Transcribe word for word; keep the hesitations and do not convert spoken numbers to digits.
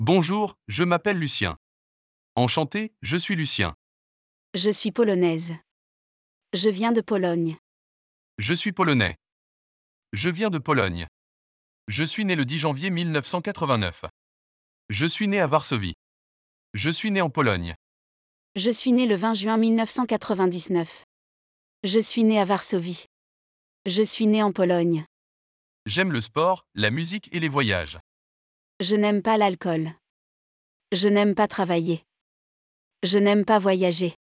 Bonjour, je m'appelle Lucien. Enchanté, je suis Lucien. Je suis polonaise. Je viens de Pologne. Je suis polonais. Je viens de Pologne. Je suis né le dix janvier mille neuf cent quatre-vingt-neuf. Je suis né à Varsovie. Je suis né en Pologne. Je suis né le vingt juin mille neuf cent quatre-vingt-dix-neuf. Je suis né à Varsovie. Je suis né en Pologne. J'aime le sport, la musique et les voyages. Je n'aime pas l'alcool. Je n'aime pas travailler. Je n'aime pas voyager.